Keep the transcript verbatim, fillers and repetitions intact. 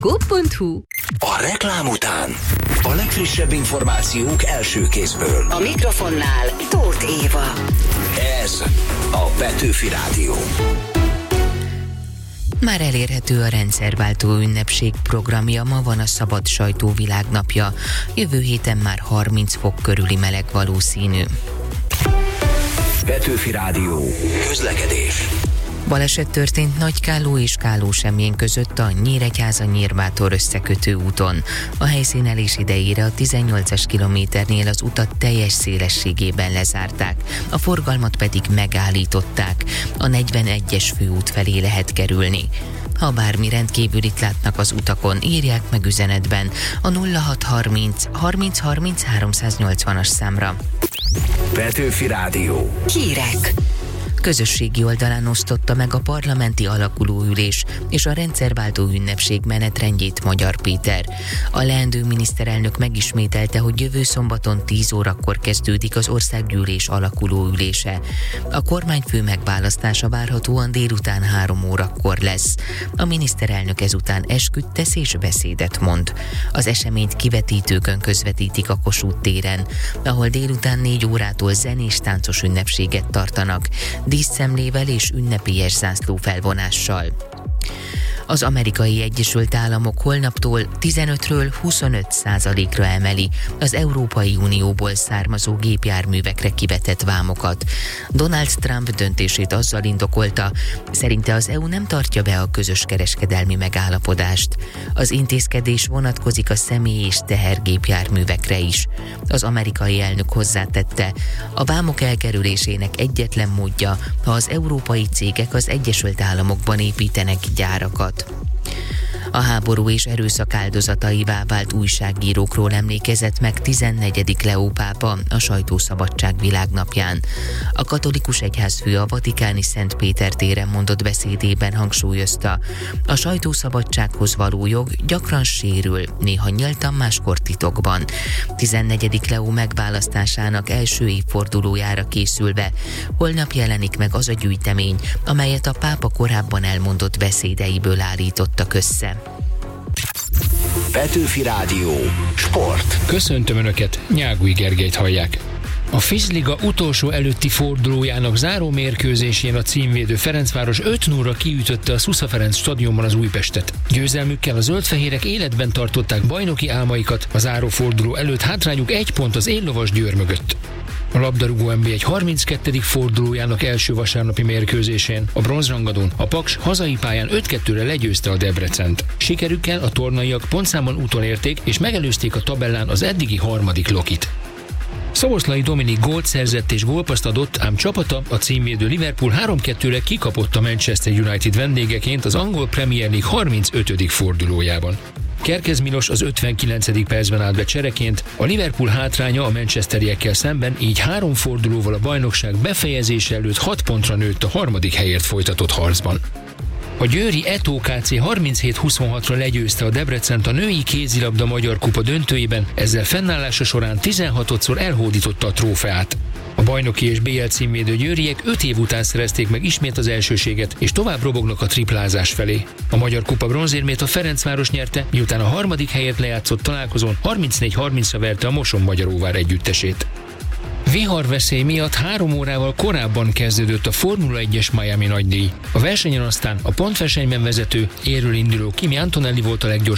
go pont hu. A reklám után a legfrissebb információk első kézből. A mikrofonnál Tóth Éva. Ez a Petőfi Rádió. Már elérhető a rendszerváltó ünnepség programja, ma van a Szabad Sajtó Világnapja. Jövő héten már harminc fok körüli meleg valószínű. Petőfi Rádió. Közlekedés. Baleset történt Nagykálló és Kálósemjén között a Nyíregyháza-Nyírbátor összekötő úton. A helyszín elés idejére a tizennyolcas kilométernél az utat teljes szélességében lezárták, a forgalmat pedig megállították. A negyvenegyes főút felé lehet kerülni. Ha bármi rendkívülit látnak az utakon, írják meg üzenetben a nulla hat harminc harminc harminc háromszáznyolcvanas számra. Petőfi Rádió. Hírek. Közösségi oldalán osztotta meg a parlamenti alakulóülés és a rendszerváltó ünnepség menetrendjét Magyar Péter. A leendő miniszterelnök megismételte, hogy jövő szombaton tíz órakor kezdődik az országgyűlés alakulóülése. A kormányfő megválasztása várhatóan délután három órakor lesz. A miniszterelnök ezután esküt tesz és beszédet mond. Az eseményt kivetítőkön közvetítik a Kossuth téren, ahol délután négy órától zenés táncos ünnepséget tartanak, díszszemlével és ünnepélyes zászló felvonással. Az Amerikai Egyesült Államok holnaptól tizenötről huszonöt százalékra emeli az Európai Unióból származó gépjárművekre kivetett vámokat. Donald Trump döntését azzal indokolta, szerinte az é u nem tartja be a közös kereskedelmi megállapodást. Az intézkedés vonatkozik a személy- és tehergépjárművekre is. Az amerikai elnök hozzátette, a vámok elkerülésének egyetlen módja, ha az európai cégek az Egyesült Államokban építenek gyárakat. A háború és erőszak áldozataivá vált újságírókról emlékezett meg tizennegyedik Leó pápa a Sajtószabadság Világnapján. A katolikus egyházfő a vatikáni Szent Péter téren mondott beszédében hangsúlyozta, a sajtószabadsághoz való jog gyakran sérül, néha nyíltan, máskor titokban. tizennegyedik Leó megválasztásának első évfordulójára készülve holnap jelenik meg az a gyűjtemény, amelyet a pápa korábban elmondott beszédeiből állítottak össze. Petőfi Rádió. Sport. Köszöntöm Önöket, Nyágúj Gergelyt hallják. A Fizliga utolsó előtti fordulójának záró mérkőzésén a címvédő Ferencváros öt nullra kiütötte a Szusza Ferenc stadionban az Újpestet. Győzelmükkel a zöldfehérek életben tartották bajnoki álmaikat, a záró forduló előtt hátrányuk egy pont az éllovas Győr mögött. A labdarúgó en bé egy harminckettedik fordulójának első vasárnapi mérkőzésén a bronzrangadón a Paks hazai pályán öt kettőre legyőzte a Debrecent. Sikerükkel a tornaiak pontszámon utolérték és megelőzték a tabellán az eddigi harmadik Lokit. Szoboszlai Dominik gólt szerzett és gólpaszt adott, ám csapata, a címvédő Liverpool három kettőre kikapott a Manchester United vendégeként az angol Premier League harmincötödik fordulójában. Kerkez Milos az ötvenkilencedik percben állt be csereként, a Liverpool hátránya a manchesteriekkel szemben így három fordulóval a bajnokság befejezése előtt hat pontra nőtt a harmadik helyért folytatott harcban. A győri é té o ká cé harminchét huszonhatra legyőzte a Debrecent a női kézilabda Magyar Kupa döntőjében, ezzel fennállása során tizenhatodszor elhódította a trófeát. A bajnoki és bé el címvédő győriek öt év után szerezték meg ismét az elsőséget, és tovább robognak a triplázás felé. A Magyar Kupa bronzérmét a Ferencváros nyerte, miután a harmadik helyért lejátszott találkozón harmincnégy harmincra verte a Moson-Magyaróvár együttesét. Viharveszély miatt három órával korábban kezdődött a Formula egyes Miami nagydíj. A versenyen aztán a pontversenyben vezető, érről induló Kimi Antonelli volt a leggyorsabb